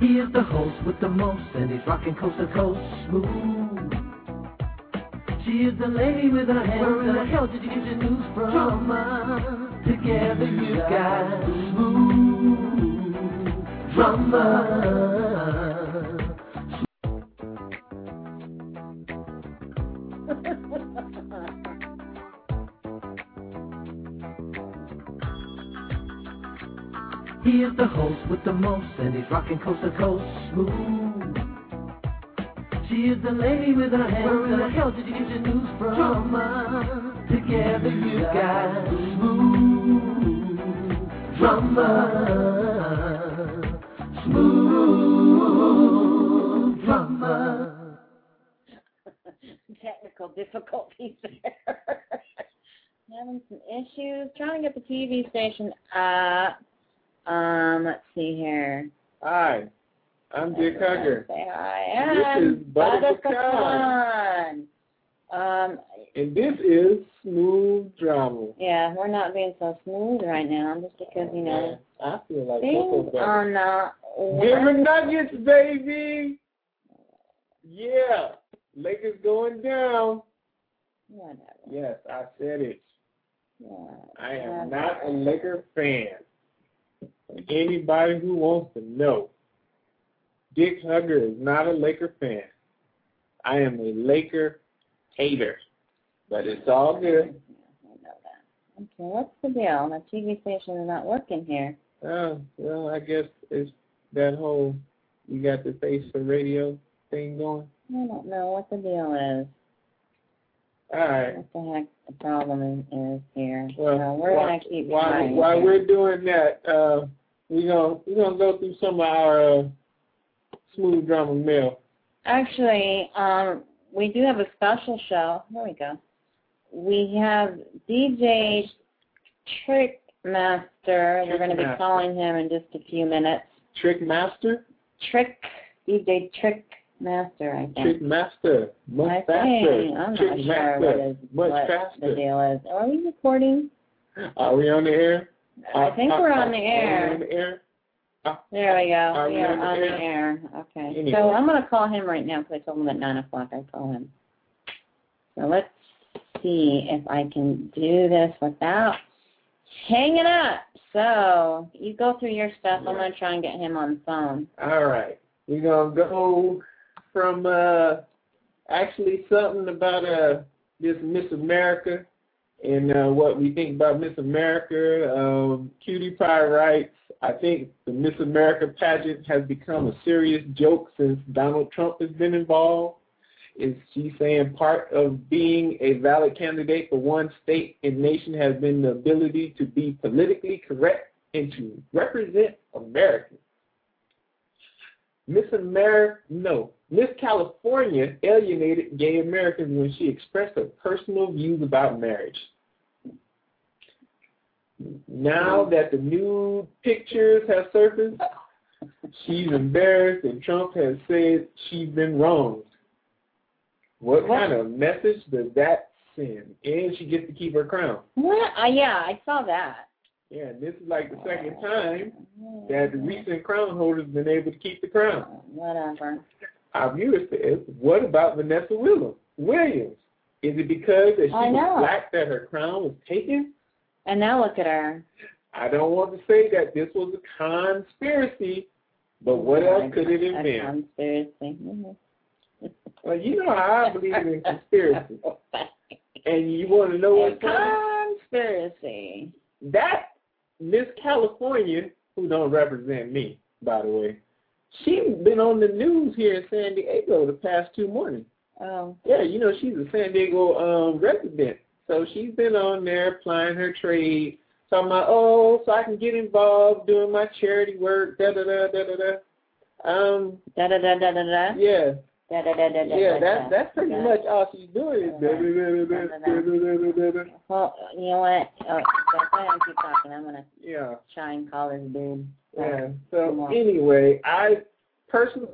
He is the host with the most, and he's rocking coast to coast smooth. She is the lady with her hands. Where in the hell did you get your news from? Drama. Together you got smooth drama. He is the host with the most, and he's rocking coast to coast smooth. She is the lady with her hands. Where in the hell did you get your news from? Drama. Together you got smooth drama. Smooth drama. Technical difficulties there. Having some issues. Trying to get the TV station up. Let's see here. Hi, I'm Dick Hugger. Say hi. This is Butter Pecan. And this is Smooth Drama. Yeah, we're not being so smooth right now, just because, you know, I feel like things are not. Denver Nuggets, baby. Yeah, Lakers going down. Whatever. Yes, I said it. Yeah. I am not a Laker fan. Anybody who wants to know, Dick Hugger is not a Laker fan. I am a Laker hater, but it's all good. I know that. Okay, what's the deal? My TV station is not working here. Well, I guess it's that whole you got the face for radio thing going. I don't know what the deal is. All right. What the heck the problem is here? Well, so we're gonna keep trying. While we're doing that, we're gonna go through some of our Smooth Drama mail. Actually, we do have a special show. There we go. We have DJ Trickmaster. We're going to be calling him in just a few minutes. Trickmaster? DJ Trickmaster, I think. Trickmaster. Much faster. I'm not sure what the deal is. Are we recording? Are we on the air? I think we're on the air. Are we on the air? There we go. We are on the air. Okay. Anyway. So I'm going to call him right now because I told him at 9 o'clock I'd call him. So let's see if I can do this without hanging up. So you go through your stuff. I'm going to try and get him on the phone. All right. We're going to go from actually something about this Miss America and what we think about Miss America. Cutie Pie writes, I think the Miss America pageant has become a serious joke since Donald Trump has been involved. Is she saying part of being a valid candidate for one state and nation has been the ability to be politically correct and to represent America? Miss California alienated gay Americans when she expressed her personal views about marriage. Now that the new pictures have surfaced, she's embarrassed and Trump has said she's been wronged. What kind of message does that send? And she gets to keep her crown. What? Yeah, I saw that. Yeah, and this is like the second time that the recent crown holder's been able to keep the crown. Whatever. Our viewer says, what about Vanessa Williams? Is it because that she was black that her crown was taken? And now look at her. I don't want to say that this was a conspiracy, but what else could it have been? Conspiracy. Well, you know how I believe in conspiracy. And you want to know what conspiracy? That Miss California, who don't represent me, by the way, she's been on the news here in San Diego the past 2 mornings. Oh. Yeah, you know, she's a San Diego resident. So she's been on there plying her trade, talking about, so I can get involved doing my charity work, da-da-da-da-da-da. Da-da-da-da-da-da? Yeah. Da-da-da-da-da-da. Yeah, that's pretty much all she's doing. Da-da-da-da-da-da-da-da-da. Well, you know what? Oh, that's why I keep talking. I'm going to try and call this dude. Yeah, so anyway, I personally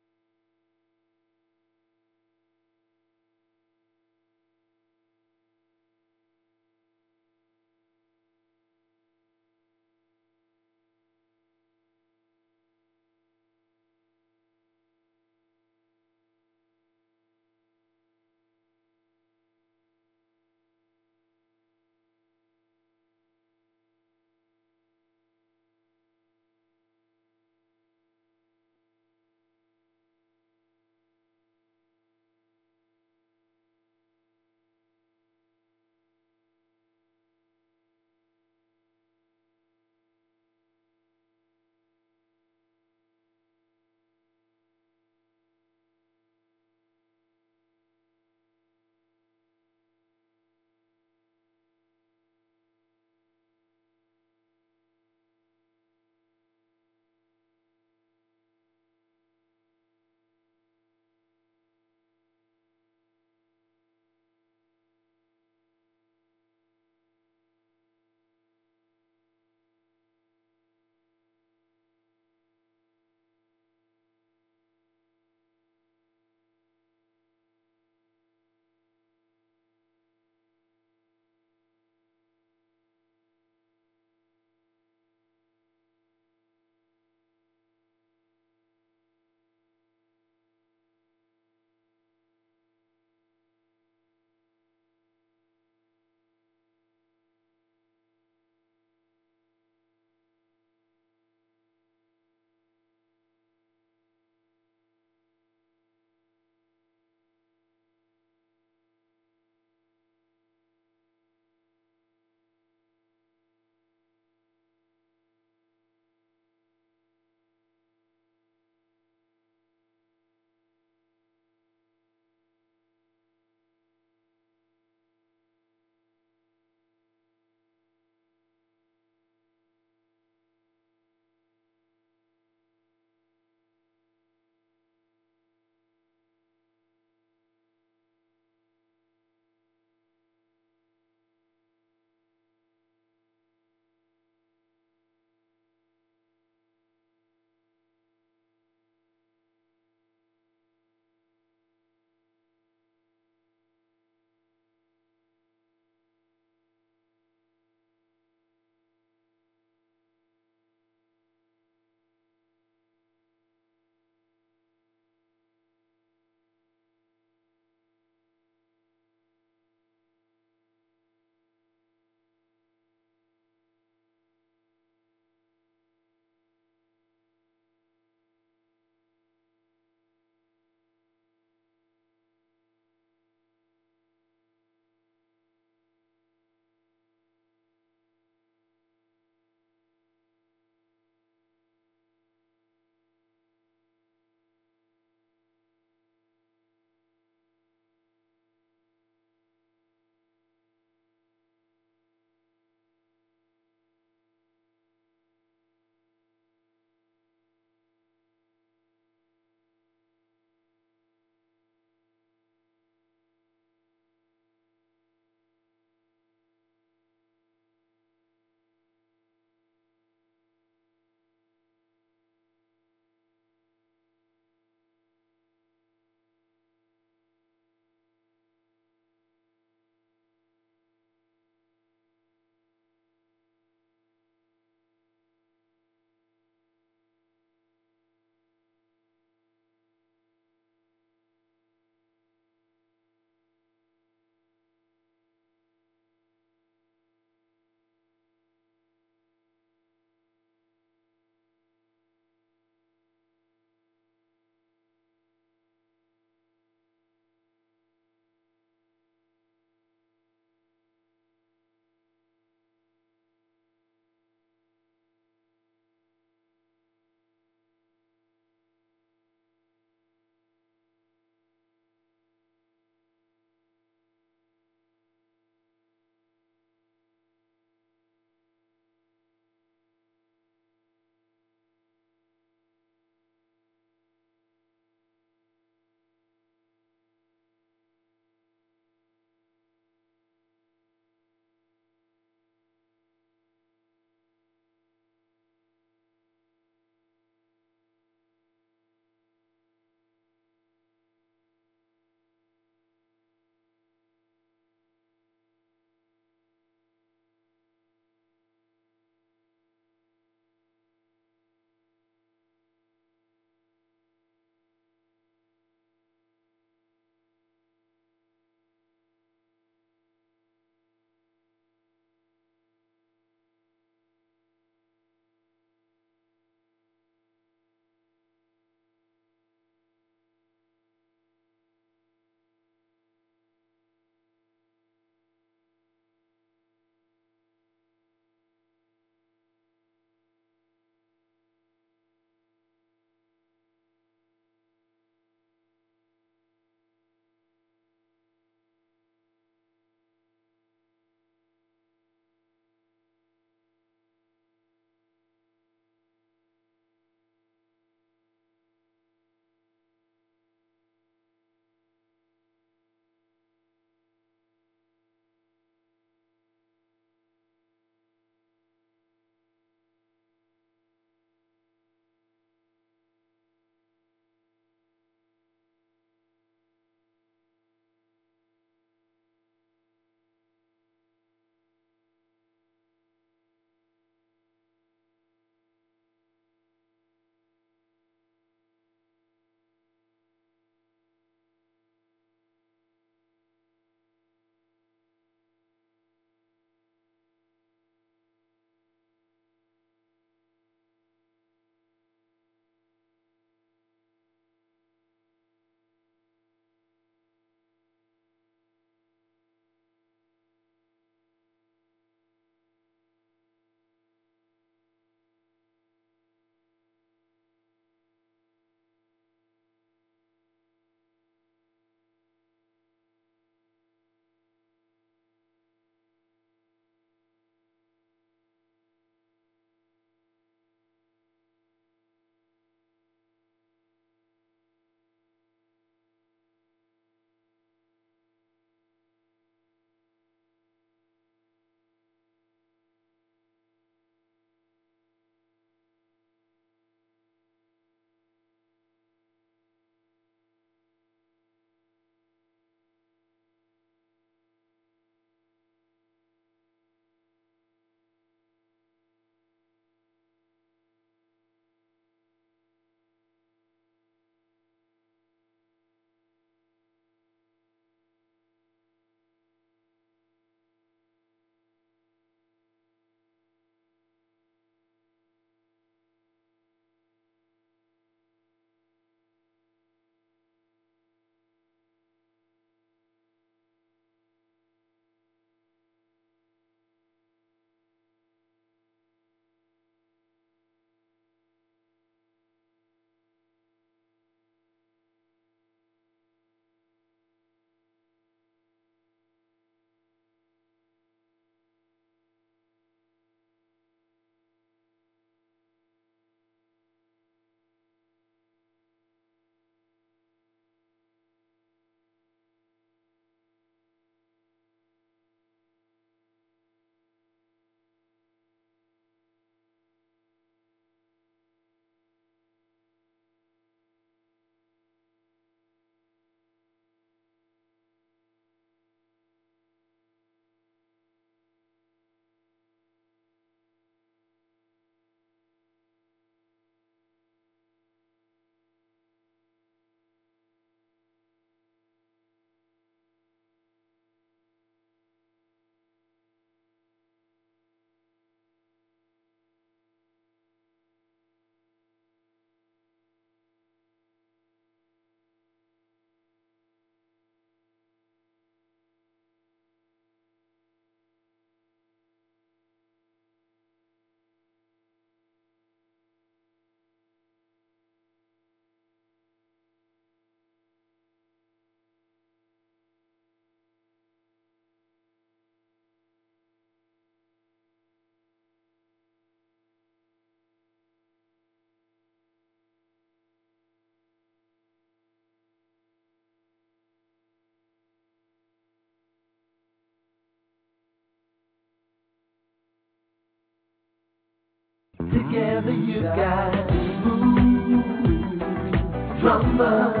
Together you got smooth drummer.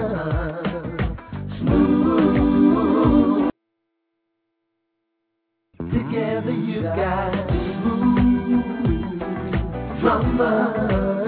Smooth. Together you got smooth drummer.